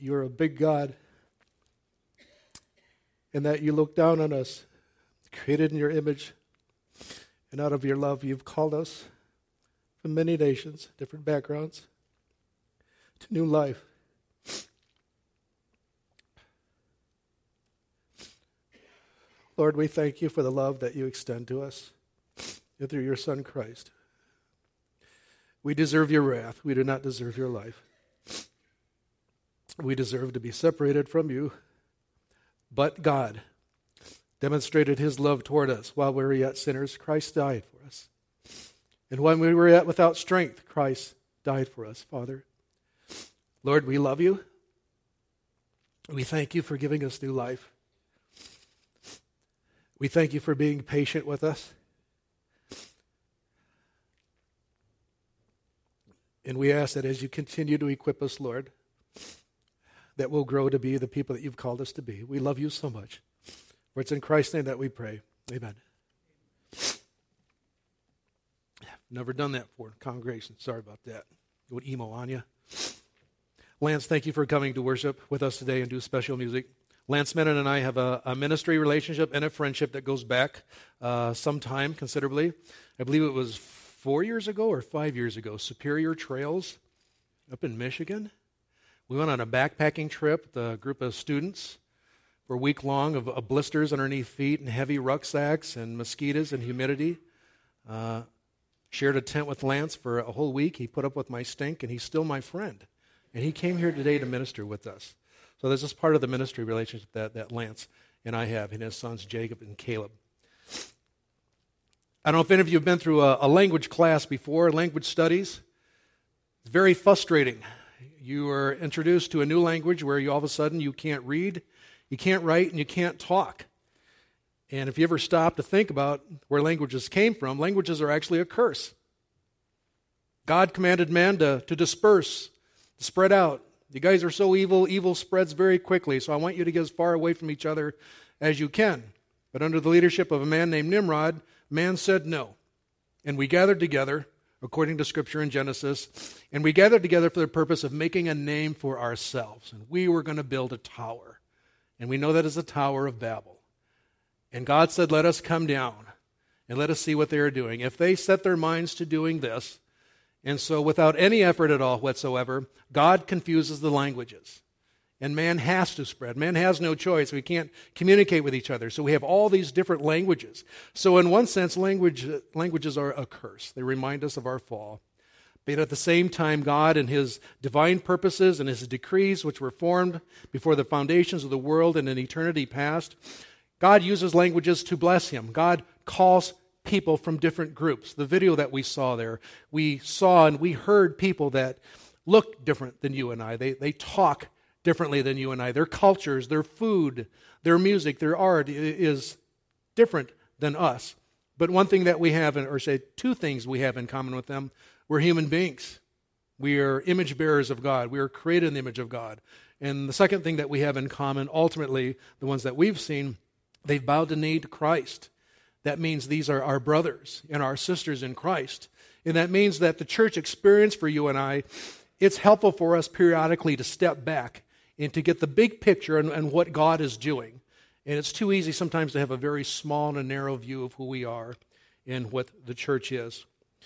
you're a big God and that you look down on us, created in your image, and out of your love you've called us from many nations, different backgrounds, to new life. Lord, we thank you for the love that you extend to us and through your Son, Christ. We deserve your wrath. We do not deserve your life. We deserve to be separated from you. But God demonstrated his love toward us. While we were yet sinners, Christ died for us. And when we were yet without strength, Christ died for us, Father. Lord, we love you. We thank you for giving us new life. We thank you for being patient with us. And we ask that as you continue to equip us, Lord, that we'll grow to be the people that you've called us to be. We love you so much. For it's in Christ's name that we pray. Amen. Never done that before. Congregation, sorry about that. Go emo on you. Lance, thank you for coming to worship with us today and do special music. Lance Menon and I have a ministry relationship and a friendship that goes back some time considerably. I believe it was 4 years ago or 5 years ago, Superior Trails up in Michigan. We went on a backpacking trip with a group of students for a week long of blisters underneath feet and heavy rucksacks and mosquitoes and humidity. Shared a tent with Lance for a whole week. He put up with my stink, and he's still my friend. And he came here today to minister with us. So this is part of the ministry relationship that Lance and I have, and his sons Jacob and Caleb. I don't know if any of you have been through a language class before, language studies. It's very frustrating. You are introduced to a new language where you all of a sudden you can't read, you can't write, and you can't talk. And if you ever stop to think about where languages came from, languages are actually a curse. God commanded man to disperse, to spread out. You guys are so evil, evil spreads very quickly, so I want you to get as far away from each other as you can. But under the leadership of a man named Nimrod, man said no. And we gathered together, according to Scripture in Genesis, and we gathered together for the purpose of making a name for ourselves. And we were going to build a tower. And we know that is the Tower of Babel. And God said, let us come down and let us see what they are doing. If they set their minds to doing this, and so without any effort at all whatsoever, God confuses the languages. And man has to spread. Man has no choice. We can't communicate with each other. So we have all these different languages. So in one sense, languages are a curse. They remind us of our fall. But at the same time, God and his divine purposes and his decrees, which were formed before the foundations of the world and in eternity past, God uses languages to bless him. God calls people from different groups. The video that we saw there, we saw and we heard people that look different than you and I. They talk differently than you and I. Their cultures, their food, their music, their art is different than us. But one thing that we have, or say two things we have in common with them, we're human beings. We are image bearers of God. We are created in the image of God. And the second thing that we have in common, ultimately, the ones that we've seen, they've bowed the knee to Christ. That means these are our brothers and our sisters in Christ. And that means that the church experience for you and I, it's helpful for us periodically to step back and to get the big picture and what God is doing. And it's too easy sometimes to have a very small and a narrow view of who we are and what the church is.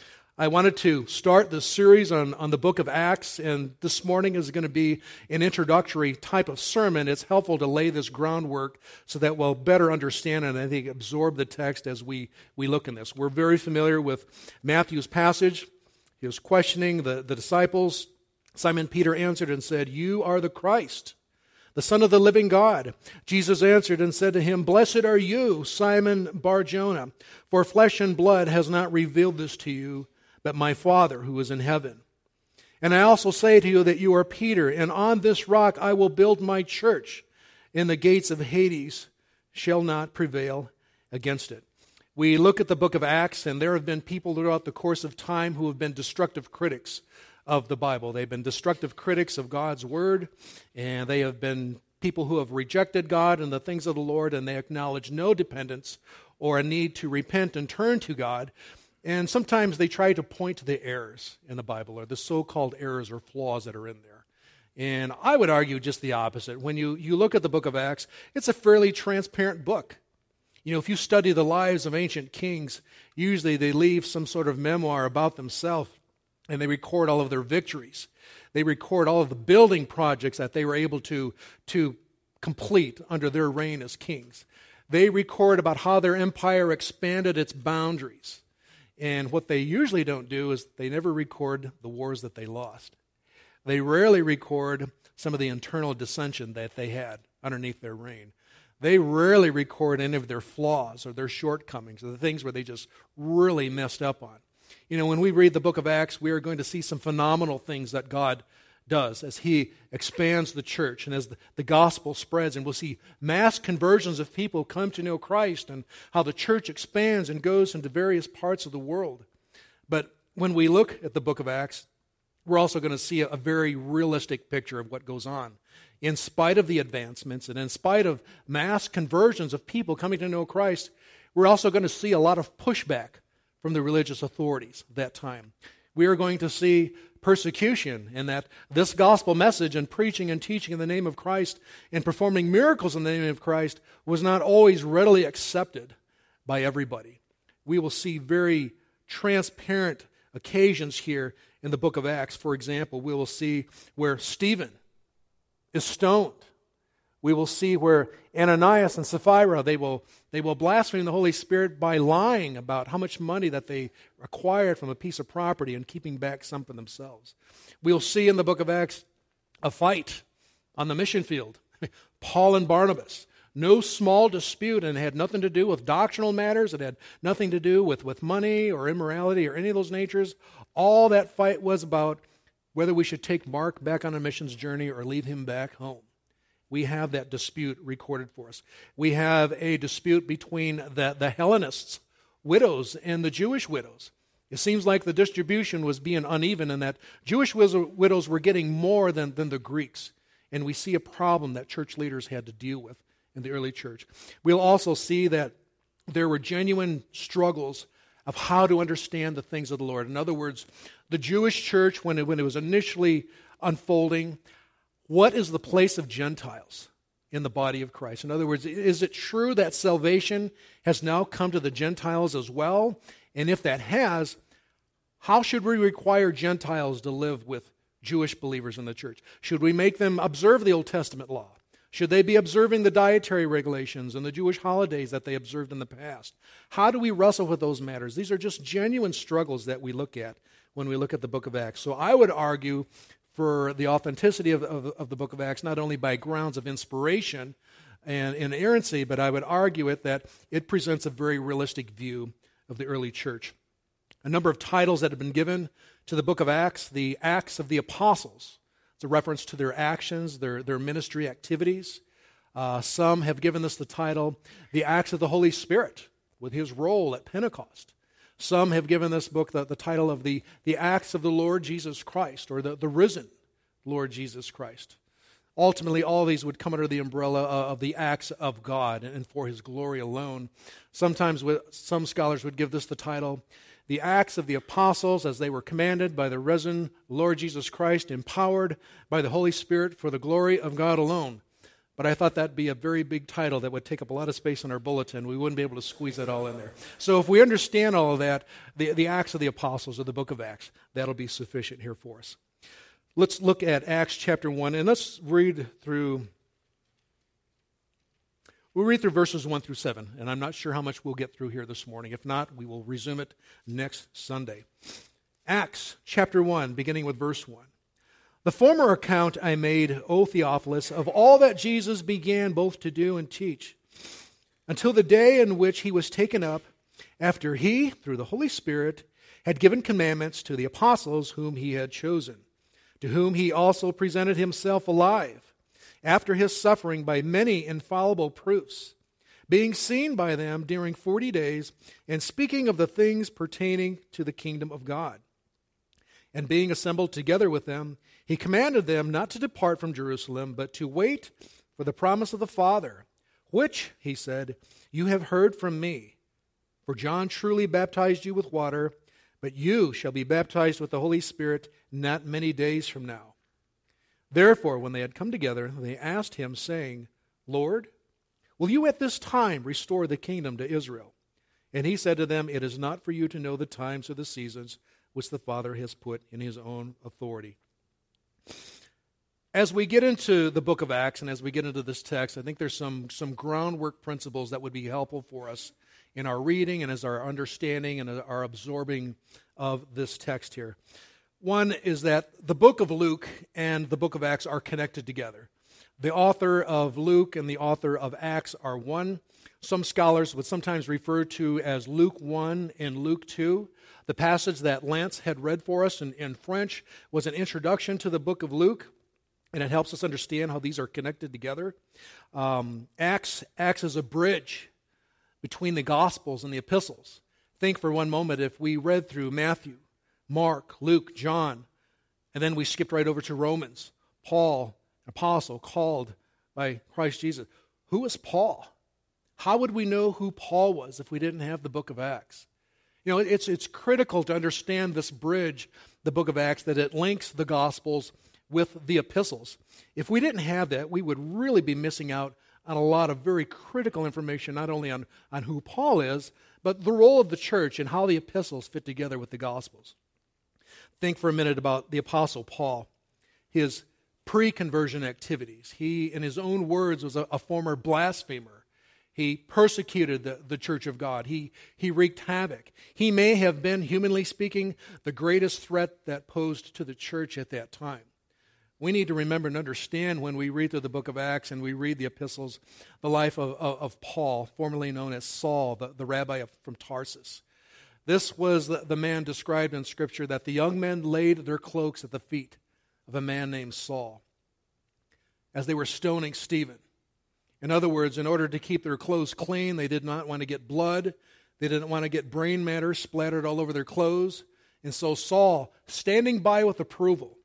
I wanted to start this series on the book of Acts, and this morning is going to be an introductory type of sermon. It's helpful to lay this groundwork so that we'll better understand and I think absorb the text as we look in this. We're very familiar with Matthew's passage. He was questioning the disciples. Simon Peter answered and said, "You are the Christ, the Son of the living God." Jesus answered and said to him, "Blessed are you, Simon Bar-Jonah, for flesh and blood has not revealed this to you, but my Father who is in heaven. And I also say to you that you are Peter, and on this rock I will build my church, and the gates of Hades shall not prevail against it." We look at the book of Acts, and there have been people throughout the course of time who have been destructive critics of the Bible. They've been destructive critics of God's Word, and they have been people who have rejected God and the things of the Lord, and they acknowledge no dependence or a need to repent and turn to God. And sometimes they try to point to the errors in the Bible, or the so-called errors or flaws that are in there. And I would argue just the opposite. When you look at the book of Acts, it's a fairly transparent book. You know, if you study the lives of ancient kings, usually they leave some sort of memoir about themselves, and they record all of their victories. They record all of the building projects that they were able to complete under their reign as kings. They record about how their empire expanded its boundaries. And what they usually don't do is they never record the wars that they lost. They rarely record some of the internal dissension that they had underneath their reign. They rarely record any of their flaws or their shortcomings or the things where they just really messed up on. You know, when we read the book of Acts, we are going to see some phenomenal things that God does as He expands the church and as the gospel spreads. And we'll see mass conversions of people come to know Christ and how the church expands and goes into various parts of the world. But when we look at the book of Acts, we're also going to see a very realistic picture of what goes on. In spite of the advancements and in spite of mass conversions of people coming to know Christ, we're also going to see a lot of pushback from the religious authorities at that time. We are going to see persecution, and that this gospel message and preaching and teaching in the name of Christ and performing miracles in the name of Christ was not always readily accepted by everybody. We will see very transparent occasions here in the book of Acts. For example, we will see where Stephen is stoned. We will see where Ananias and Sapphira, they will blaspheme the Holy Spirit by lying about how much money that they acquired from a piece of property and keeping back some for themselves. We'll see in the book of Acts a fight on the mission field. Paul and Barnabas. No small dispute, and it had nothing to do with doctrinal matters. It had nothing to do with money or immorality or any of those natures. All that fight was about whether we should take Mark back on a missions journey or leave him back home. We have that dispute recorded for us. We have a dispute between the Hellenists, widows, and the Jewish widows. It seems like the distribution was being uneven and that Jewish widows were getting more than the Greeks. And we see a problem that church leaders had to deal with in the early church. We'll also see that there were genuine struggles of how to understand the things of the Lord. In other words, the Jewish church, when it was initially unfolding, what is the place of Gentiles in the body of Christ? In other words, is it true that salvation has now come to the Gentiles as well? And if that has, how should we require Gentiles to live with Jewish believers in the church? Should we make them observe the Old Testament law? Should they be observing the dietary regulations and the Jewish holidays that they observed in the past? How do we wrestle with those matters? These are just genuine struggles that we look at when we look at the book of Acts. So I would argue for the authenticity of the book of Acts, not only by grounds of inspiration and inerrancy, but I would argue that it presents a very realistic view of the early church. A number of titles that have been given to the book of Acts: the Acts of the Apostles. It's a reference to their actions, their ministry activities. Some have given this the title, the Acts of the Holy Spirit, with his role at Pentecost. Some have given this book the title of the Acts of the Lord Jesus Christ, or the risen Lord Jesus Christ. Ultimately, all these would come under the umbrella of the acts of God and for his glory alone. Sometimes some scholars would give this the title, the Acts of the Apostles as they were commanded by the risen Lord Jesus Christ, empowered by the Holy Spirit for the glory of God alone. But I thought that'd be a very big title that would take up a lot of space in our bulletin. We wouldn't be able to squeeze that all in there. So if we understand all of that, the Acts of the Apostles, or the book of Acts, that'll be sufficient here for us. Let's look at Acts chapter 1, and let's read through. We'll read through verses 1 through 7, and I'm not sure how much we'll get through here this morning. If not, we will resume it next Sunday. Acts chapter 1, beginning with verse 1. The former account I made, O Theophilus, of all that Jesus began both to do and teach, until the day in which he was taken up, after he, through the Holy Spirit, had given commandments to the apostles whom he had chosen, to whom he also presented himself alive, after his suffering by many infallible proofs, being seen by them during 40 days, and speaking of the things pertaining to the kingdom of God. And being assembled together with them, he commanded them not to depart from Jerusalem, but to wait for the promise of the Father, which, he said, you have heard from me. For John truly baptized you with water, but you shall be baptized with the Holy Spirit not many days from now. Therefore, when they had come together, they asked him, saying, Lord, will you at this time restore the kingdom to Israel? And he said to them, It is not for you to know the times or the seasons which the Father has put in his own authority. As we get into the book of Acts and as we get into this text, I think there's some groundwork principles that would be helpful for us in our reading and as our understanding and our absorbing of this text here. One is that the book of Luke and the book of Acts are connected together. The author of Luke and the author of Acts are one. Some scholars would sometimes refer to as Luke 1 and Luke 2. The passage that Lance had read for us in French was an introduction to the book of Luke, and it helps us understand how these are connected together. Acts acts as a bridge between the Gospels and the epistles. Think for one moment if we read through Matthew, Mark, Luke, John, and then we skipped right over to Romans. Paul, an apostle called by Christ Jesus. Who was Paul? How would we know who Paul was if we didn't have the book of Acts? You know, it's critical to understand this bridge, the book of Acts, that it links the Gospels with the epistles. If we didn't have that, we would really be missing out on a lot of very critical information, not only on who Paul is, but the role of the church and how the epistles fit together with the Gospels. Think for a minute about the Apostle Paul, his pre-conversion activities. He, in his own words, was a former blasphemer. He persecuted the church of God. He wreaked havoc. He may have been, humanly speaking, the greatest threat that posed to the church at that time. We need to remember and understand when we read through the book of Acts and we read the epistles, the life of Paul, formerly known as Saul, the rabbi from Tarsus. This was the man described in Scripture that the young men laid their cloaks at the feet of a man named Saul as they were stoning Stephen. In other words, in order to keep their clothes clean, they did not want to get blood. They didn't want to get brain matter splattered all over their clothes. And so Saul, standing by with approval,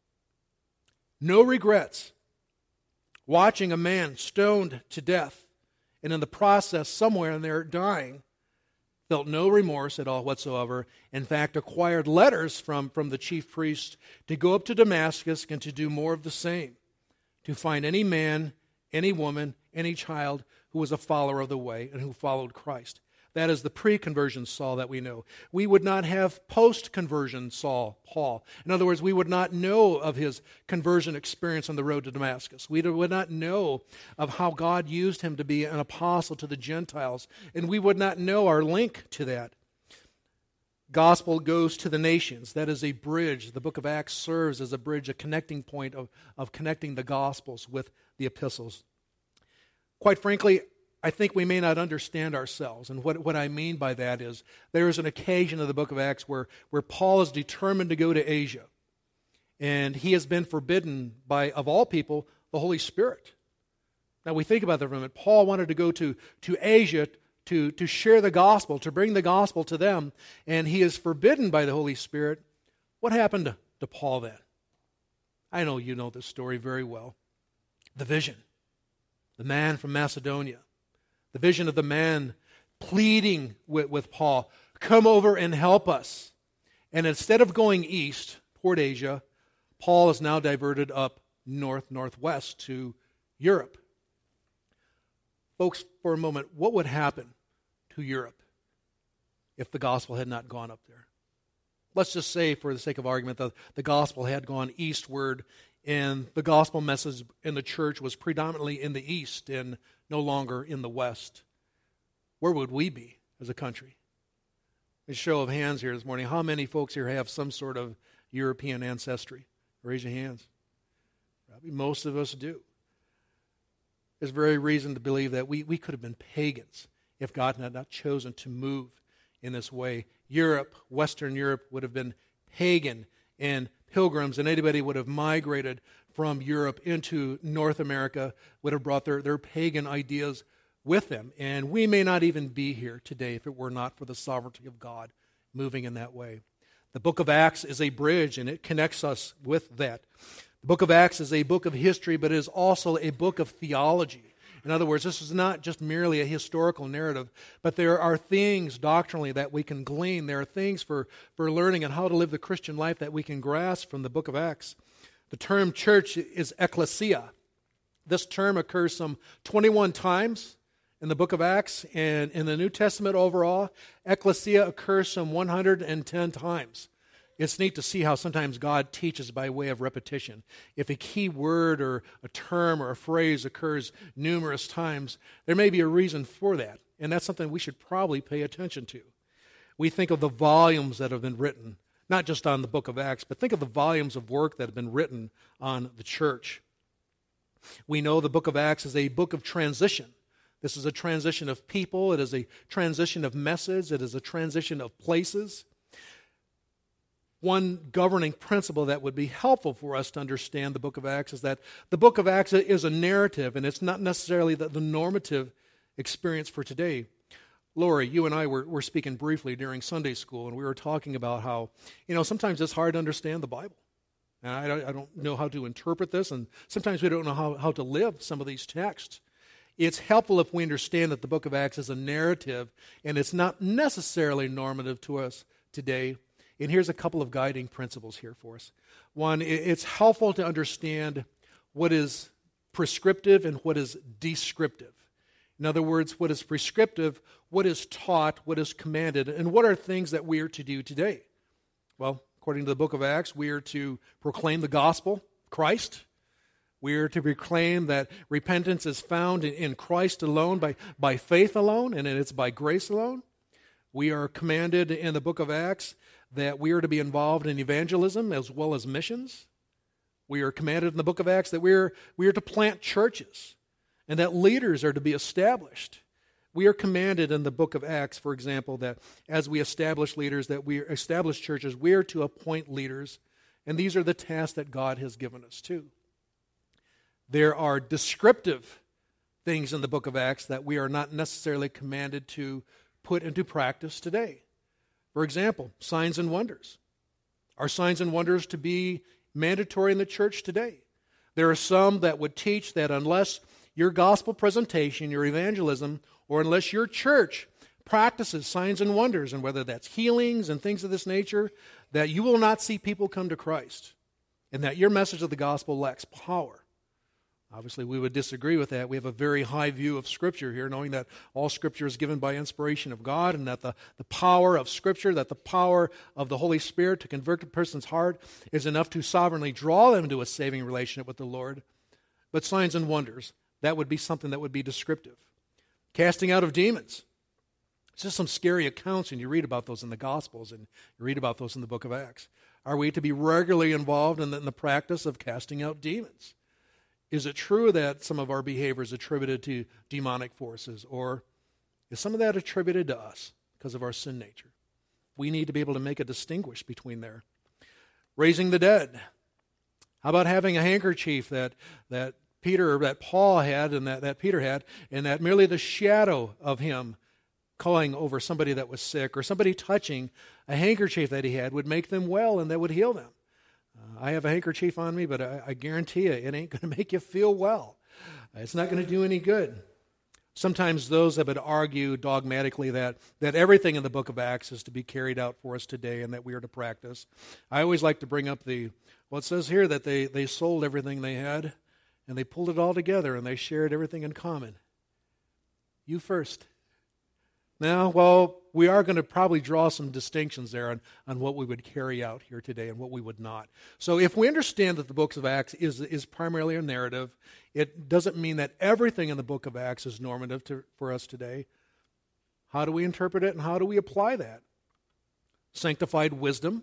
no regrets, watching a man stoned to death, and in the process, somewhere in there dying, felt no remorse at all whatsoever. In fact, acquired letters from the chief priest to go up to Damascus and to do more of the same, to find any man, any woman, any child who was a follower of the way and who followed Christ. That is the pre-conversion Saul that we know. We would not have post-conversion Saul, Paul. In other words, we would not know of his conversion experience on the road to Damascus. We would not know of how God used him to be an apostle to the Gentiles, and we would not know our link to that. Gospel goes to the nations. That is a bridge. The book of Acts serves as a bridge, a connecting point of connecting the Gospels with the epistles. Quite frankly, I think we may not understand ourselves. And what I mean by that is there is an occasion in the book of Acts where Paul is determined to go to Asia. And he has been forbidden by, of all people, the Holy Spirit. Now we think about that for a minute. Paul wanted to go to Asia to share the gospel, to bring the gospel to them. And he is forbidden by the Holy Spirit. What happened to Paul then? I know you know this story very well. The vision. The man from Macedonia. The vision of the man pleading with Paul, come over and help us. And instead of going east toward Asia, Paul is now diverted up northwest to Europe. Folks, for a moment, what would happen to Europe if the gospel had not gone up there? Let's just say, for the sake of argument, that the gospel had gone eastward and the gospel message in the church was predominantly in the east and no longer in the west. Where would we be as a country? A show of hands here this morning. How many folks here have some sort of European ancestry? Raise your hands. Probably most of us do. There's very reason to believe that we could have been pagans if God had not chosen to move in this way. Europe, Western Europe, would have been pagan, and pilgrims and anybody would have migrated from Europe into North America, would have brought their pagan ideas with them. And we may not even be here today if it were not for the sovereignty of God moving in that way. The book of Acts is a bridge, and it connects us with that. The book of Acts is a book of history, but it is also a book of theology. In other words, this is not just merely a historical narrative, but there are things doctrinally that we can glean. There are things for learning and how to live the Christian life that we can grasp from the book of Acts. The term church is ecclesia. This term occurs some 21 times in the book of Acts, and in the New Testament overall, ecclesia occurs some 110 times. It's neat to see how sometimes God teaches by way of repetition. If a key word or a term or a phrase occurs numerous times, there may be a reason for that, and that's something we should probably pay attention to. We think of the volumes that have been written, not just on the book of Acts, but think of the volumes of work that have been written on the church. We know the book of Acts is a book of transition. This is a transition of people. It is a transition of message. It is a transition of places. One governing principle that would be helpful for us to understand the book of Acts is that the book of Acts is a narrative, and it's not necessarily the normative experience for today. Lori, you and I were speaking briefly during Sunday school, and we were talking about how, sometimes it's hard to understand the Bible. And I don't know how to interpret this, and sometimes we don't know how to live some of these texts. It's helpful if we understand that the book of Acts is a narrative, and it's not necessarily normative to us today. And here's a couple of guiding principles here for us. One, it's helpful to understand what is prescriptive and what is descriptive. In other words, what is prescriptive, what is taught, what is commanded, and what are things that we are to do today? Well, according to the book of Acts, we are to proclaim the gospel, Christ. We are to proclaim that repentance is found in Christ alone, by faith alone, and it's by grace alone. We are commanded in the book of Acts that we are to be involved in evangelism as well as missions. We are commanded in the book of Acts that we are to plant churches and that leaders are to be established. We are commanded in the book of Acts, for example, that as we establish leaders, that we establish churches, we are to appoint leaders, and these are the tasks that God has given us too. There are descriptive things in the book of Acts that we are not necessarily commanded to put into practice today. For example, signs and wonders. Are signs and wonders to be mandatory in the church today? There are some that would teach that unless your gospel presentation, your evangelism, or unless your church practices signs and wonders, and whether that's healings and things of this nature, that you will not see people come to Christ, and that your message of the gospel lacks power. Obviously, we would disagree with that. We have a very high view of Scripture here, knowing that all Scripture is given by inspiration of God, and that the power of Scripture, that the power of the Holy Spirit to convert a person's heart is enough to sovereignly draw them to a saving relationship with the Lord. But signs and wonders, that would be something that would be descriptive. Casting out of demons. It's just some scary accounts, and you read about those in the Gospels, and you read about those in the book of Acts. Are we to be regularly involved in the practice of casting out demons? Is it true that some of our behavior is attributed to demonic forces, or is some of that attributed to us because of our sin nature? We need to be able to make a distinguish between there. Raising the dead. How about having a handkerchief that Paul had and that Peter had, and that merely the shadow of him calling over somebody that was sick, or somebody touching a handkerchief that he had, would make them well and that would heal them? I have a handkerchief on me, but I guarantee you it ain't going to make you feel well. It's not going to do any good. Sometimes those that would argue dogmatically that everything in the book of Acts is to be carried out for us today and that we are to practice. I always like to bring up it says here that they sold everything they had and they pulled it all together and they shared everything in common. You first. Now, well, we are going to probably draw some distinctions there on what we would carry out here today and what we would not. So if we understand that the book of Acts is primarily a narrative, it doesn't mean that everything in the book of Acts is normative for us today. How do we interpret it and how do we apply that? Sanctified wisdom,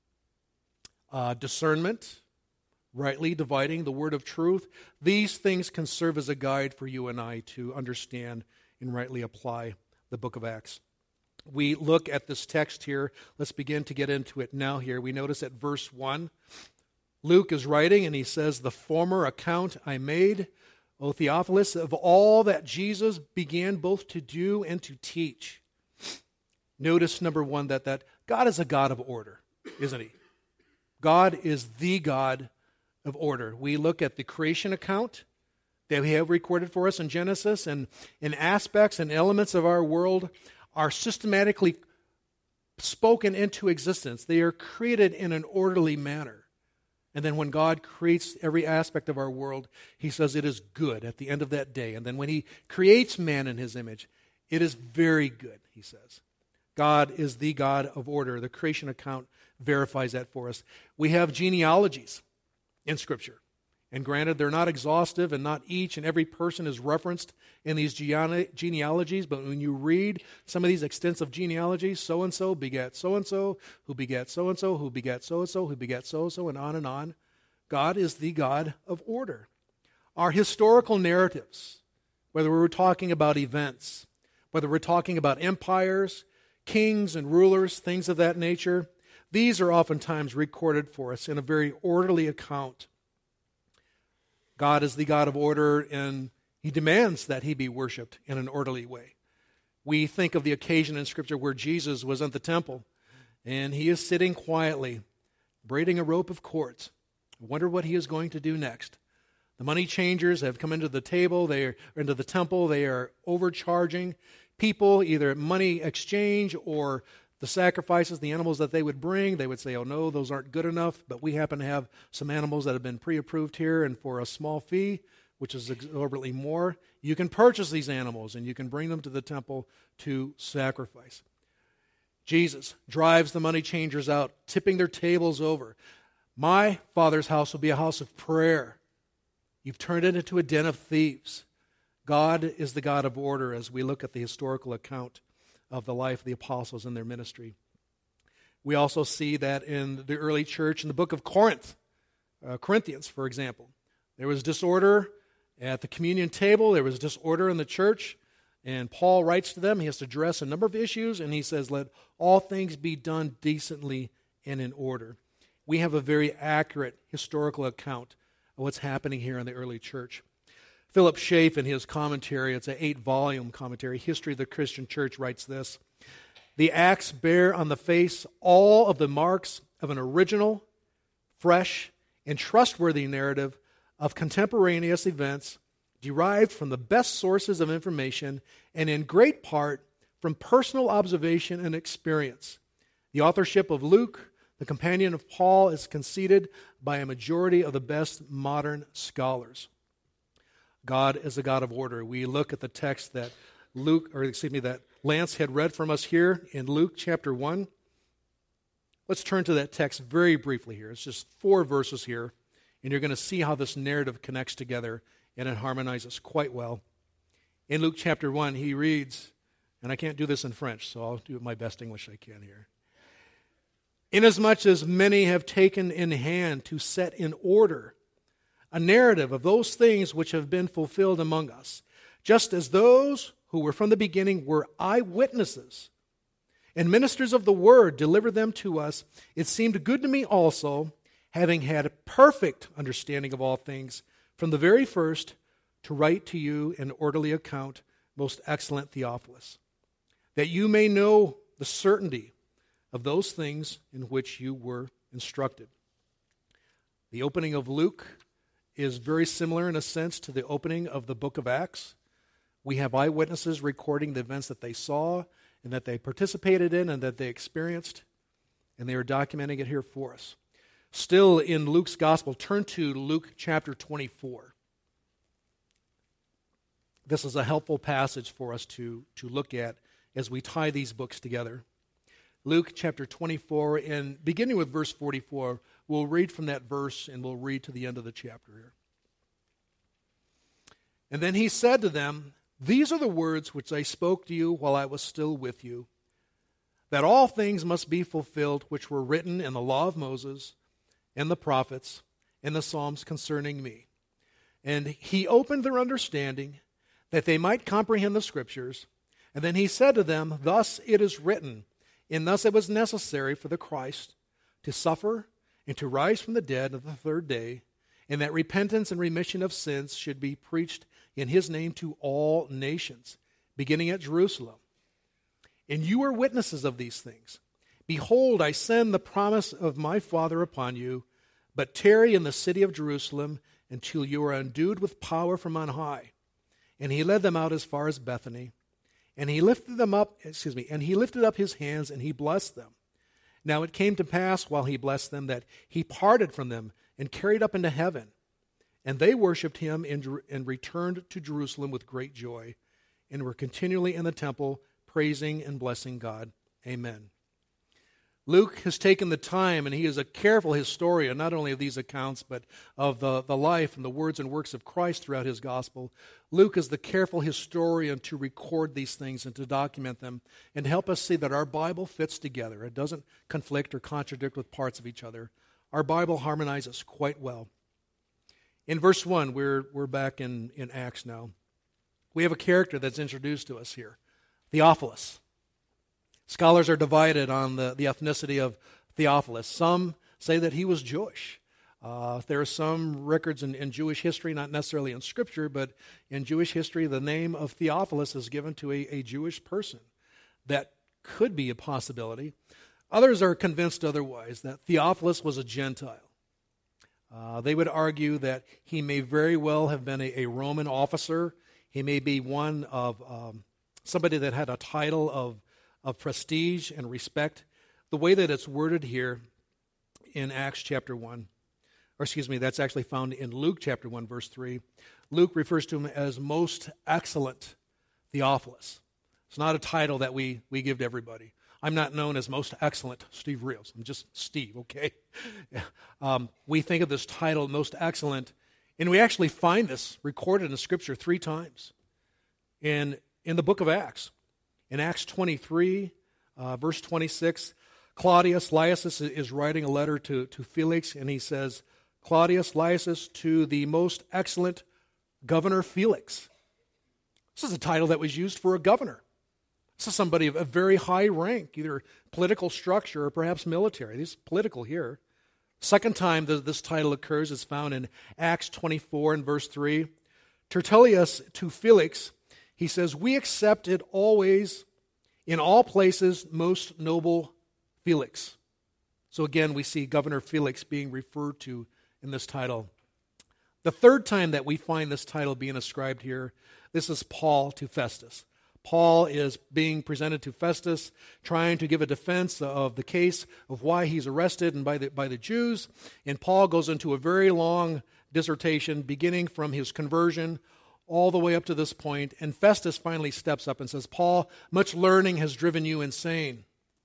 discernment, rightly dividing the word of truth. These things can serve as a guide for you and I to understand and rightly apply the book of Acts. We look at this text here. Let's begin to get into it now here. We notice at verse 1, Luke is writing and he says, "The former account I made, O Theophilus, of all that Jesus began both to do and to teach." Notice, number one, that God is a God of order, isn't he? God is the God of order. We look at the creation account that we have recorded for us in Genesis, and in aspects and elements of our world are systematically spoken into existence. They are created in an orderly manner. And then when God creates every aspect of our world, he says it is good at the end of that day. And then when he creates man in his image, it is very good, he says. God is the God of order. The creation account verifies that for us. We have genealogies in Scripture. And granted, they're not exhaustive, and not each and every person is referenced in these genealogies, but when you read some of these extensive genealogies, so-and-so begat so-and-so, who begat so-and-so, who begat so-and-so, who begat so-and-so, and on, God is the God of order. Our historical narratives, whether we're talking about events, whether we're talking about empires, kings and rulers, things of that nature, these are oftentimes recorded for us in a very orderly account. God is the God of order, and he demands that he be worshipped in an orderly way. We think of the occasion in Scripture where Jesus was at the temple, and he is sitting quietly, braiding a rope of cords. I wonder what he is going to do next. The money changers have come into the into the temple. They are overcharging people, either money exchange or the sacrifices, the animals that they would bring. They would say, oh no, those aren't good enough, but we happen to have some animals that have been pre-approved here, and for a small fee, which is exorbitantly more, you can purchase these animals and you can bring them to the temple to sacrifice. Jesus drives the money changers out, tipping their tables over. My Father's house will be a house of prayer. You've turned it into a den of thieves. God is the God of order as we look at the historical account of the life of the apostles and their ministry. We also see that in the early church in the book of Corinthians, for example. There was disorder at the communion table. There was disorder in the church. And Paul writes to them. He has to address a number of issues, and he says, let all things be done decently and in order. We have a very accurate historical account of what's happening here in the early church. Philip Schaff, in his commentary, it's an 8-volume commentary, History of the Christian Church, writes this: the Acts bear on the face all of the marks of an original, fresh, and trustworthy narrative of contemporaneous events derived from the best sources of information and in great part from personal observation and experience. The authorship of Luke, the companion of Paul, is conceded by a majority of the best modern scholars. God is a God of order. We look at the text that that Lance had read from us here in Luke chapter 1. Let's turn to that text very briefly here. It's just 4 verses here, and you're going to see how this narrative connects together, and it harmonizes quite well. In Luke chapter 1, he reads, and I can't do this in French, so I'll do my best English I can here. Inasmuch as many have taken in hand to set in order a narrative of those things which have been fulfilled among us, just as those who were from the beginning were eyewitnesses and ministers of the word delivered them to us, it seemed good to me also, having had a perfect understanding of all things from the very first, to write to you an orderly account, most excellent Theophilus, that you may know the certainty of those things in which you were instructed. The opening of Luke is very similar in a sense to the opening of the book of Acts. We have eyewitnesses recording the events that they saw and that they participated in and that they experienced, and they are documenting it here for us. Still in Luke's gospel, turn to Luke chapter 24. This is a helpful passage for us to look at as we tie these books together. Luke chapter 24, and beginning with verse 44, we'll read from that verse and we'll read to the end of the chapter here. And then he said to them, these are the words which I spoke to you while I was still with you, that all things must be fulfilled which were written in the law of Moses and the prophets and the Psalms concerning me. And he opened their understanding that they might comprehend the Scriptures. And then he said to them, thus it is written, and thus it was necessary for the Christ to suffer and to rise from the dead on the third day, and that repentance and remission of sins should be preached in his name to all nations, beginning at Jerusalem. And you are witnesses of these things. Behold, I send the promise of my Father upon you, but tarry in the city of Jerusalem until you are endued with power from on high. And he led them out as far as Bethany. And he lifted up his hands and he blessed them. Now it came to pass while he blessed them that he parted from them and carried up into heaven. And they worshipped him and returned to Jerusalem with great joy, and were continually in the temple praising and blessing God. Amen. Luke has taken the time, and he is a careful historian, not only of these accounts, but of the life and the words and works of Christ throughout his gospel. Luke is the careful historian to record these things and to document them and help us see that our Bible fits together. It doesn't conflict or contradict with parts of each other. Our Bible harmonizes quite well. In verse 1, we're back in Acts now. We have a character that's introduced to us here, Theophilus. Scholars are divided on the ethnicity of Theophilus. Some say that he was Jewish. There are some records in Jewish history, not necessarily in Scripture, but in Jewish history, the name of Theophilus is given to a Jewish person. That could be a possibility. Others are convinced otherwise, that Theophilus was a Gentile. They would argue that he may very well have been a Roman officer. He may be one of somebody that had a title of prestige and respect. The way that it's worded here in Acts chapter 1, that's actually found in Luke chapter 1, verse 3. Luke refers to him as most excellent Theophilus. It's not a title that we give to everybody. I'm not known as most excellent Steve Rios. I'm just Steve, okay? We think of this title, most excellent, and we actually find this recorded in Scripture 3 times in the book of Acts. In Acts 23, verse 26, Claudius Lysias is writing a letter to Felix, and he says, Claudius Lysias to the most excellent Governor Felix. This is a title that was used for a governor. This is somebody of a very high rank, either political structure or perhaps military. This is political here. Second time that this title occurs is found in Acts 24 and verse 3. Tertullius to Felix, he says, we accept it always, in all places, most noble Felix. So again, we see Governor Felix being referred to in this title. The third time that we find this title being ascribed here, this is Paul to Festus. Paul is being presented to Festus, trying to give a defense of the case of why he's arrested and by the Jews. And Paul goes into a very long dissertation, beginning from his conversion all the way up to this point. And Festus finally steps up and says, Paul, much learning has driven you insane.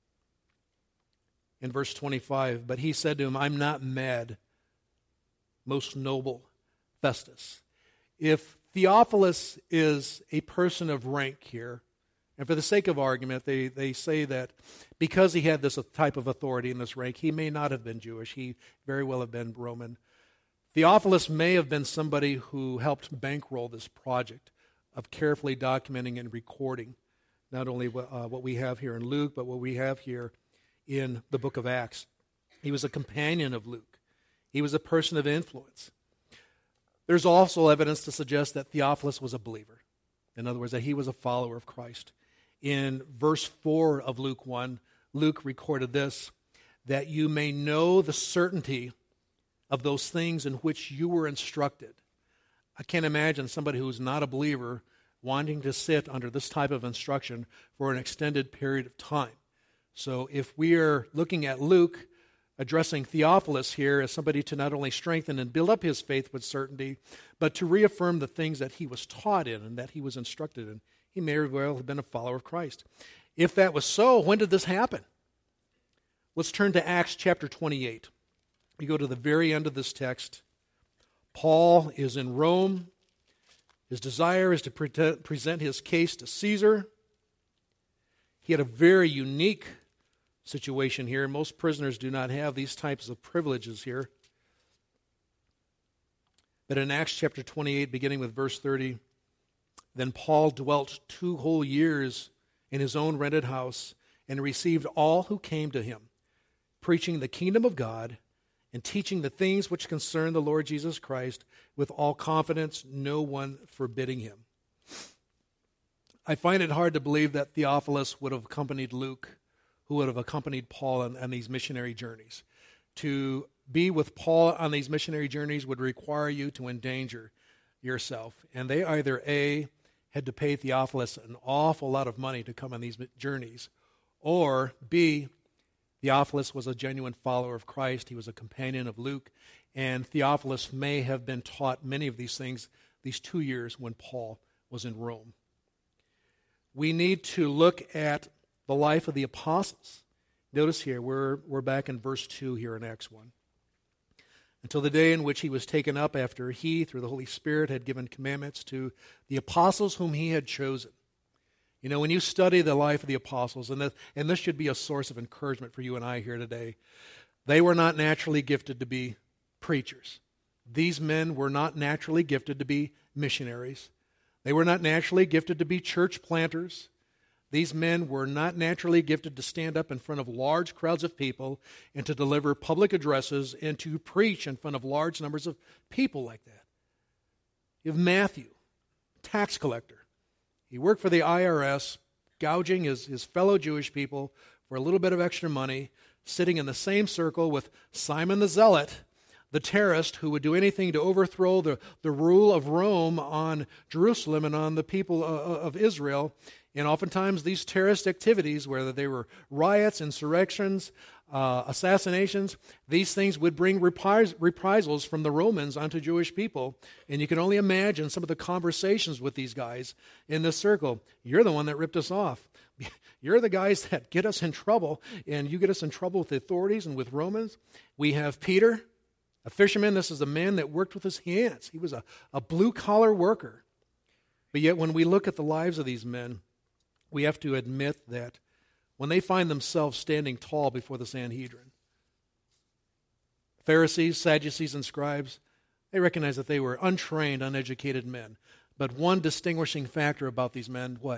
In verse 25, but he said to him, I'm not mad, most noble Festus. If Theophilus is a person of rank here, and for the sake of argument, they say that because he had this type of authority in this rank, he may not have been Jewish. He very well have been Roman. Theophilus may have been somebody who helped bankroll this project of carefully documenting and recording not only what we have here in Luke, but what we have here in the book of Acts. He was a companion of Luke. He was a person of influence. There's also evidence to suggest that Theophilus was a believer. In other words, that he was a follower of Christ. In verse 4 of Luke 1, Luke recorded this, that you may know the certainty of those things in which you were instructed. I can't imagine somebody who's not a believer wanting to sit under this type of instruction for an extended period of time. So if we are looking at Luke addressing Theophilus here as somebody to not only strengthen and build up his faith with certainty, but to reaffirm the things that he was taught in and that he was instructed in, he may very well have been a follower of Christ. If that was so, when did this happen? Let's turn to Acts chapter 28. We go to the very end of this text. Paul is in Rome. His desire is to present his case to Caesar. He had a very unique situation here. Most prisoners do not have these types of privileges here. But in Acts chapter 28, beginning with verse 30, then Paul dwelt 2 whole years in his own rented house and received all who came to him, preaching the kingdom of God and teaching the things which concern the Lord Jesus Christ with all confidence, no one forbidding him. I find it hard to believe that Theophilus would have accompanied Luke, who would have accompanied Paul on these missionary journeys. To be with Paul on these missionary journeys would require you to endanger yourself. And they either A, had to pay Theophilus an awful lot of money to come on these journeys, or B, Theophilus was a genuine follower of Christ. He was a companion of Luke, And Theophilus may have been taught many of these things these 2 years when Paul was in Rome. We need to look at the life of the apostles. Notice here, we're back in verse 2 here in Acts 1. Until the day in which he was taken up after he, through the Holy Spirit, had given commandments to the apostles whom he had chosen. You know, when you study the life of the apostles, and this should be a source of encouragement for you and I here today, they were not naturally gifted to be preachers. These men were not naturally gifted to be missionaries. They were not naturally gifted to be church planters. These men were not naturally gifted to stand up in front of large crowds of people and to deliver public addresses and to preach in front of large numbers of people like that. You have Matthew, tax collector. He worked for the IRS, gouging his fellow Jewish people for a little bit of extra money, sitting in the same circle with Simon the Zealot, the terrorist who would do anything to overthrow the rule of Rome on Jerusalem and on the people of Israel. And oftentimes these terrorist activities, whether they were riots, insurrections, assassinations, these things would bring reprisals from the Romans onto Jewish people. And you can only imagine some of the conversations with these guys in this circle. You're the one that ripped us off. You're the guys that get us in trouble, and you get us in trouble with the authorities and with Romans. We have Peter, a fisherman. This is a man that worked with his hands. He was a blue-collar worker. But yet when we look at the lives of these men, we have to admit that when they find themselves standing tall before the Sanhedrin, Pharisees, Sadducees, and scribes, they recognize that they were untrained, uneducated men. But one distinguishing factor about these men, what?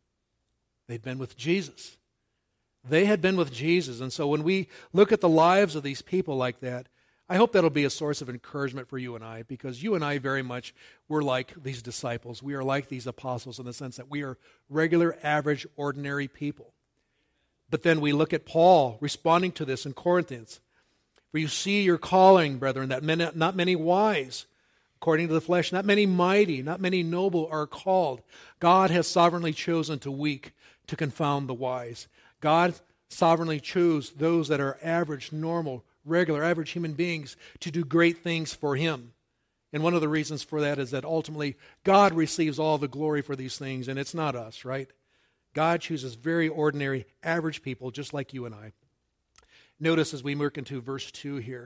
They'd been with Jesus. They had been with Jesus. And so when we look at the lives of these people like that, I hope that'll be a source of encouragement for you and I, because you and I very much, we're like these disciples. We are like these apostles in the sense that we are regular, average, ordinary people. But then we look at Paul responding to this in Corinthians. For you see your calling, brethren, that not many wise, according to the flesh, not many mighty, not many noble are called. God has sovereignly chosen the weak to confound the wise. God sovereignly chose those that are average, normal, regular, average human beings to do great things for Him. And one of the reasons for that is that ultimately God receives all the glory for these things, and it's not us, right? God chooses very ordinary, average people just like you and I. Notice as we work into verse 2 here,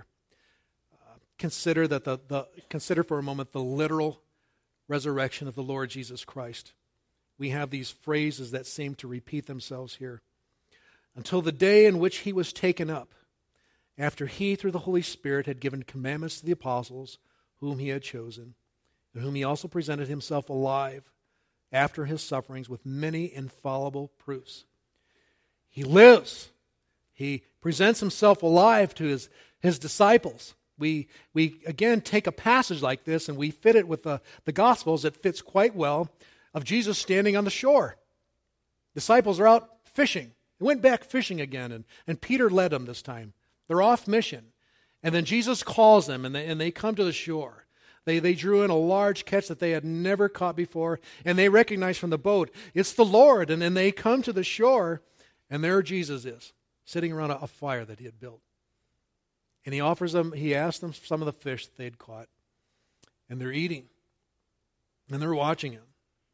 consider for a moment the literal resurrection of the Lord Jesus Christ. We have these phrases that seem to repeat themselves here. Until the day in which He was taken up, after He, through the Holy Spirit, had given commandments to the apostles whom He had chosen, and whom He also presented Himself alive after His sufferings with many infallible proofs. He lives. He presents Himself alive to His disciples. We again take a passage like this and we fit it with the Gospels. It fits quite well of Jesus standing on the shore. Disciples are out fishing. They went back fishing again, and Peter led them this time. They're off mission. And then Jesus calls them, and they come to the shore. They drew in a large catch that they had never caught before, and they recognize from the boat, it's the Lord. And then they come to the shore, and there Jesus is, sitting around a fire that He had built. And He asked them some of the fish that they'd caught. And they're eating. And they're watching Him.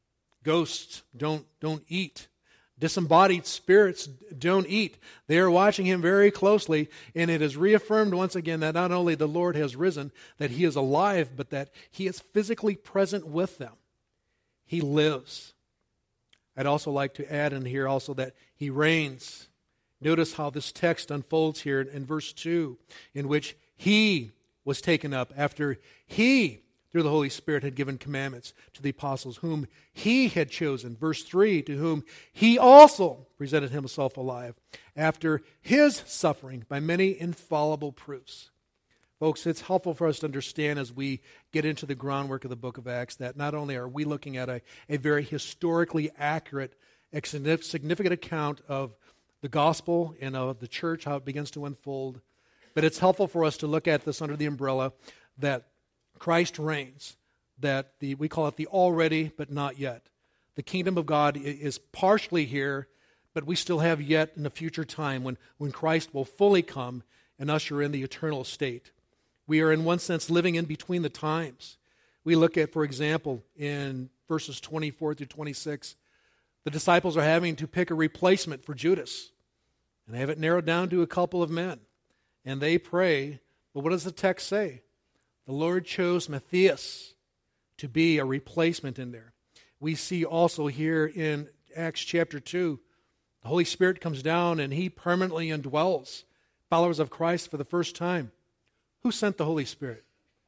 Ghosts don't eat. Disembodied spirits don't eat. They are watching Him very closely, and it is reaffirmed once again that not only the Lord has risen, that He is alive, but that He is physically present with them. He lives. I'd also like to add in here also that He reigns. Notice how this text unfolds here in verse 2, in which He was taken up after He, through the Holy Spirit, had given commandments to the apostles whom He had chosen. Verse 3, to whom He also presented Himself alive after His suffering by many infallible proofs. Folks, it's helpful for us to understand as we get into the groundwork of the book of Acts that not only are we looking at a very historically accurate, significant account of the gospel and of the church, how it begins to unfold, but it's helpful for us to look at this under the umbrella that Christ reigns, that we call it the already but not yet. The kingdom of God is partially here, but we still have yet in the future time when Christ will fully come and usher in the eternal state. We are, in one sense, living in between the times. We look at, for example, in verses 24 through 26, the disciples are having to pick a replacement for Judas. And they have it narrowed down to a couple of men. And they pray, but what does the text say? The Lord chose Matthias to be a replacement in there. We see also here in Acts chapter 2, the Holy Spirit comes down and He permanently indwells followers of Christ for the first time. Who sent the Holy Spirit?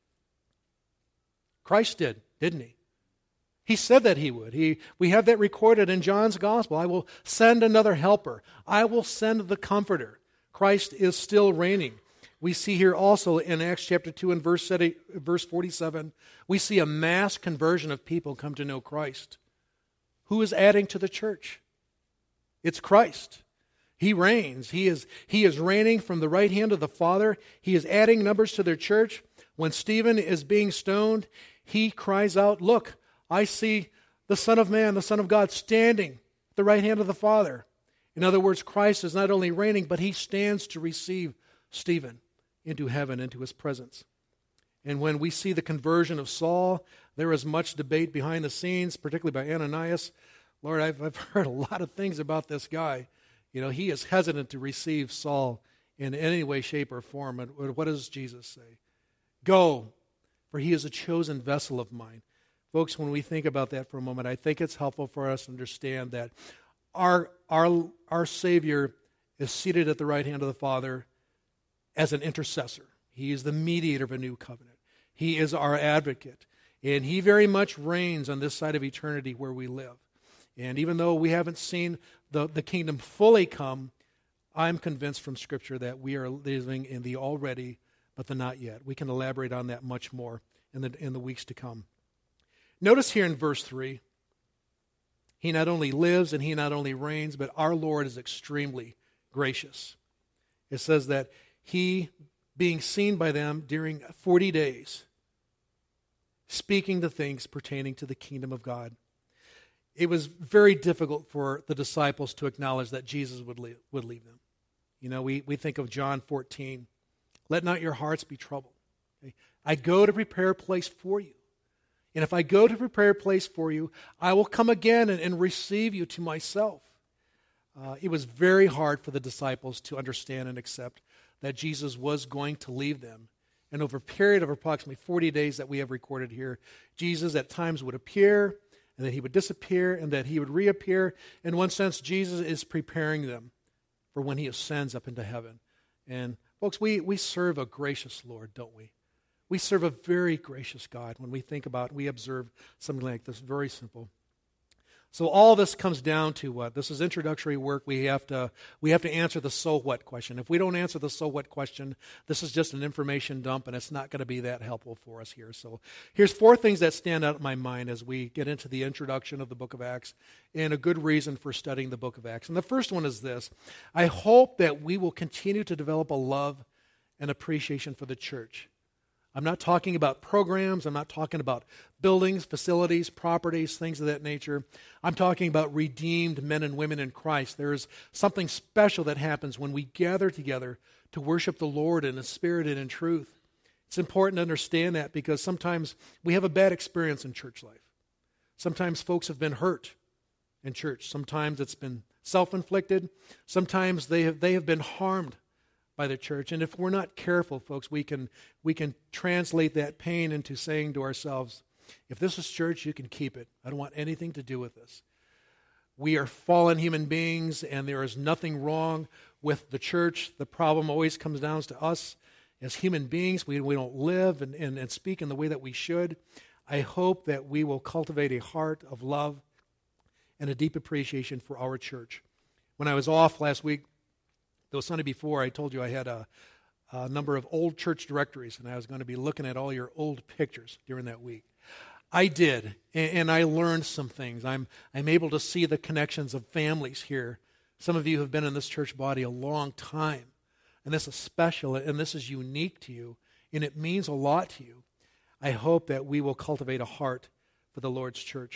Christ did, didn't He? He said that He would. We have that recorded in John's Gospel. I will send another helper. I will send the Comforter. Christ is still reigning. We see here also in Acts chapter 2 and verse 47, we see a mass conversion of people come to know Christ. Who is adding to the church? It's Christ. He reigns. He is reigning from the right hand of the Father. He is adding numbers to their church. When Stephen is being stoned, he cries out, "Look, I see the Son of Man, the Son of God, standing at the right hand of the Father." In other words, Christ is not only reigning, but He stands to receive Stephen into heaven, into His presence. And when we see the conversion of Saul, there is much debate behind the scenes, particularly by Ananias. Lord, I've heard a lot of things about this guy. You know, he is hesitant to receive Saul in any way, shape, or form. And what does Jesus say? Go, for he is a chosen vessel of mine. Folks, when we think about that for a moment, I think it's helpful for us to understand that our Savior is seated at the right hand of the Father as an intercessor. He is the mediator of a new covenant. He is our advocate. And He very much reigns on this side of eternity where we live. And even though we haven't seen the kingdom fully come, I'm convinced from Scripture that we are living in the already, but the not yet. We can elaborate on that much more in the weeks to come. Notice here in verse 3, He not only lives and He not only reigns, but our Lord is extremely gracious. It says that He, being seen by them during 40 days, speaking the things pertaining to the kingdom of God. It was very difficult for the disciples to acknowledge that Jesus would leave them. You know, we think of John 14. Let not your hearts be troubled. Okay? I go to prepare a place for you. And if I go to prepare a place for you, I will come again and receive you to myself. It was very hard for the disciples to understand and accept that Jesus was going to leave them. And over a period of approximately 40 days that we have recorded here, Jesus at times would appear, and then He would disappear, and that He would reappear. In one sense, Jesus is preparing them for when He ascends up into heaven. And folks, we serve a gracious Lord, don't we? We serve a very gracious God when we think about, we observe something like this, very simple. So all this comes down to what? This is introductory work. We have to answer the so what question. If we don't answer the so what question, this is just an information dump, and it's not going to be that helpful for us here. So here's 4 things that stand out in my mind as we get into the introduction of the book of Acts, and a good reason for studying the book of Acts. And the first one is this: I hope that we will continue to develop a love and appreciation for the church. I'm not talking about programs. I'm not talking about buildings, facilities, properties, things of that nature. I'm talking about redeemed men and women in Christ. There is something special that happens when we gather together to worship the Lord in spirit and in truth. It's important to understand that because sometimes we have a bad experience in church life. Sometimes folks have been hurt in church. Sometimes it's been self-inflicted. Sometimes they have been harmed by the church. And if we're not careful, folks, we can translate that pain into saying to ourselves, if this is church, you can keep it. I don't want anything to do with this. We are fallen human beings, and there is nothing wrong with the church. The problem always comes down to us as human beings. We don't live and speak in the way that we should. I hope that we will cultivate a heart of love and a deep appreciation for our church. When I was off last week, the Sunday before, I told you I had a number of old church directories, and I was going to be looking at all your old pictures during that week. I did, and I learned some things. I'm able to see the connections of families here. Some of you have been in this church body a long time, and this is special, and this is unique to you, and it means a lot to you. I hope that we will cultivate a heart for the Lord's church.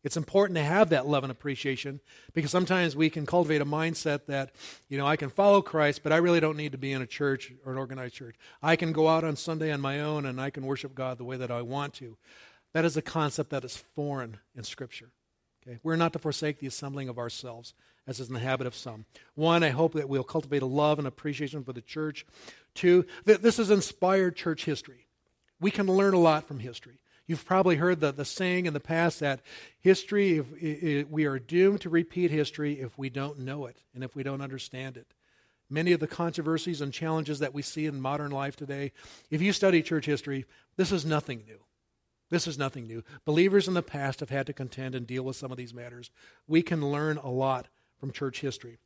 It's important to have that love and appreciation, because sometimes we can cultivate a mindset that, I can follow Christ, but I really don't need to be in a church or an organized church. I can go out on Sunday on my own and I can worship God the way that I want to. That is a concept that is foreign in Scripture. Okay? We're not to forsake the assembling of ourselves, as is in the habit of some. One, I hope that we'll cultivate a love and appreciation for the church. Two, this is inspired church history. We can learn a lot from history. You've probably heard the saying in the past that history, we are doomed to repeat history if we don't know it and if we don't understand it. Many of the controversies and challenges that we see in modern life today, if you study church history, this is nothing new. This is nothing new. Believers in the past have had to contend and deal with some of these matters. We can learn a lot from church history.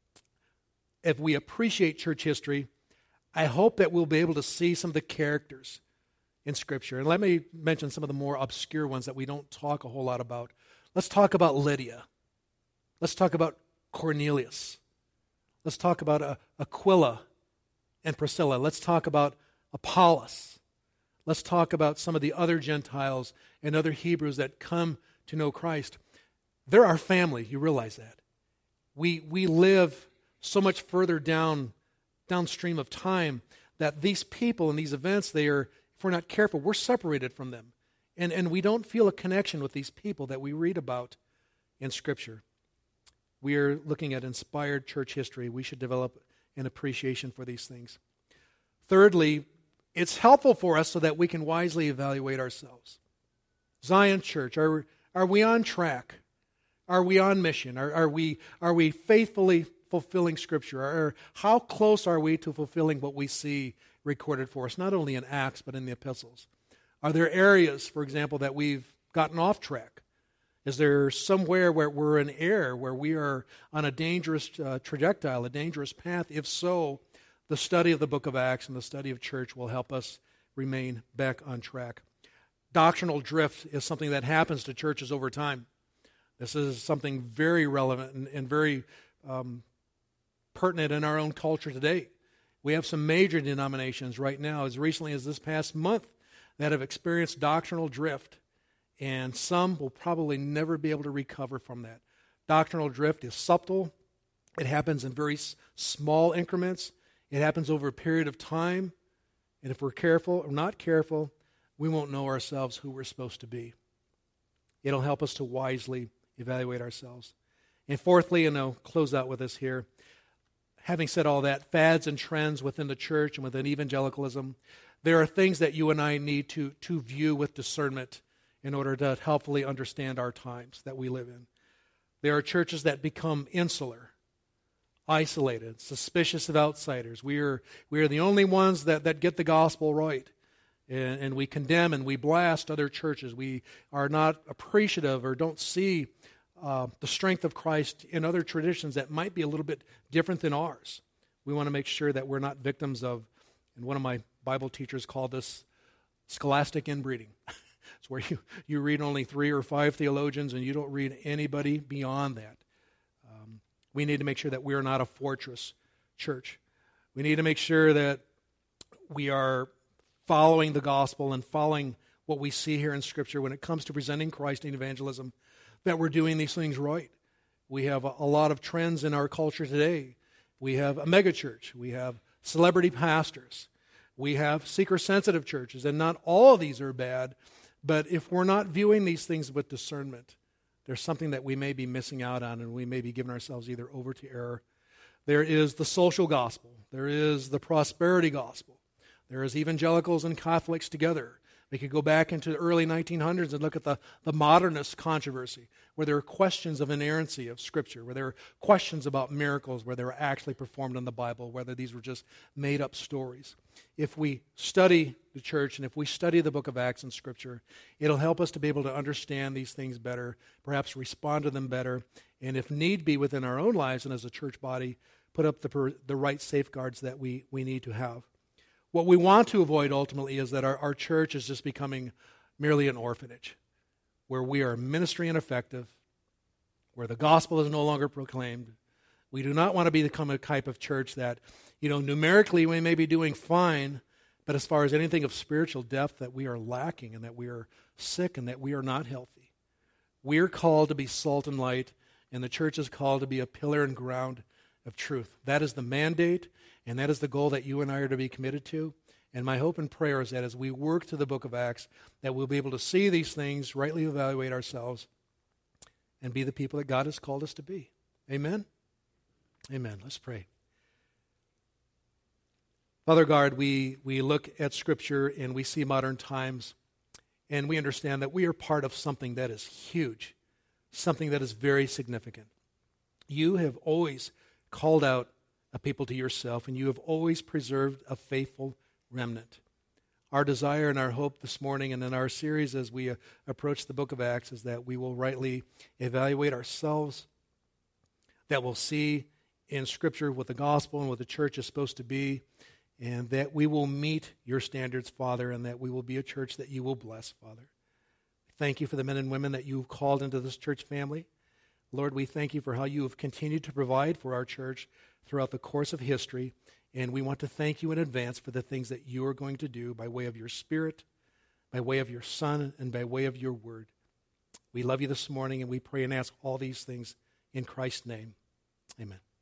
If we appreciate church history, I hope that we'll be able to see some of the characters in Scripture. And let me mention some of the more obscure ones that we don't talk a whole lot about. Let's talk about Lydia. Let's talk about Cornelius. Let's talk about Aquila and Priscilla. Let's talk about Apollos. Let's talk about some of the other Gentiles and other Hebrews that come to know Christ. They're our family. You realize that. We live so much further downstream of time that these people and these events, if we're not careful, we're separated from them. And we don't feel a connection with these people that we read about in Scripture. We are looking at inspired church history. We should develop an appreciation for these things. Thirdly, it's helpful for us so that we can wisely evaluate ourselves. Zion Church, are we on track? Are we on mission? Are we faithfully fulfilling Scripture? Or how close are we to fulfilling what we see recorded for us, not only in Acts, but in the epistles? Are there areas, for example, that we've gotten off track? Is there somewhere where we're in error, where we are on a dangerous trajectory, a dangerous path? If so, the study of the book of Acts and the study of church will help us remain back on track. Doctrinal drift is something that happens to churches over time. This is something very relevant and very pertinent in our own culture today. We have some major denominations right now, as recently as this past month, that have experienced doctrinal drift, and some will probably never be able to recover from that. Doctrinal drift is subtle. It happens in very small increments. It happens over a period of time, and if we're careful or not careful, we won't know ourselves who we're supposed to be. It'll help us to wisely evaluate ourselves. And fourthly, and I'll close out with this here, having said all that, fads and trends within the church and within evangelicalism, there are things that you and I need to view with discernment in order to helpfully understand our times that we live in. There are churches that become insular, isolated, suspicious of outsiders. We are the only ones that get the gospel right. And we condemn and we blast other churches. We are not appreciative or don't see the strength of Christ in other traditions that might be a little bit different than ours. We want to make sure that we're not victims of, and one of my Bible teachers called this scholastic inbreeding. It's where you read only 3 or 5 theologians and you don't read anybody beyond that. We need to make sure that we are not a fortress church. We need to make sure that we are following the gospel and following what we see here in Scripture when it comes to presenting Christ in evangelism, that we're doing these things right. We have a lot of trends in our culture today. We have a megachurch. We have celebrity pastors. We have seeker-sensitive churches, and not all of these are bad, but if we're not viewing these things with discernment, there's something that we may be missing out on, and we may be giving ourselves either over to error. There is the social gospel. There is the prosperity gospel. There is evangelicals and Catholics together. We could go back into the early 1900s and look at the modernist controversy, where there are questions of inerrancy of Scripture, where there are questions about miracles, where they were actually performed in the Bible, whether these were just made-up stories. If we study the church and if we study the book of Acts in Scripture, it'll help us to be able to understand these things better, perhaps respond to them better, and if need be within our own lives and as a church body, put up the right safeguards that we need to have. What we want to avoid ultimately is that our church is just becoming merely an orphanage, where we are ministry ineffective, where the gospel is no longer proclaimed. We do not want to become a type of church that, numerically we may be doing fine, but as far as anything of spiritual depth, that we are lacking and that we are sick and that we are not healthy. We're called to be salt and light, and the church is called to be a pillar and ground of truth. That is the mandate, and that is the goal that you and I are to be committed to. And my hope and prayer is that as we work through the book of Acts, that we'll be able to see these things, rightly evaluate ourselves, and be the people that God has called us to be. Amen? Amen. Let's pray. Father God, we look at Scripture and we see modern times, and we understand that we are part of something that is huge, something that is very significant. You have always called out a people to yourself, and you have always preserved a faithful remnant. Our desire and our hope this morning and in our series as we approach the book of Acts is that we will rightly evaluate ourselves, that we'll see in Scripture what the gospel and what the church is supposed to be, and that we will meet your standards, Father, and that we will be a church that you will bless, Father. Thank you for the men and women that you've called into this church family. Lord, we thank you for how you have continued to provide for our church throughout the course of history, and we want to thank you in advance for the things that you are going to do by way of your Spirit, by way of your Son, and by way of your Word. We love you this morning, and we pray and ask all these things in Christ's name. Amen.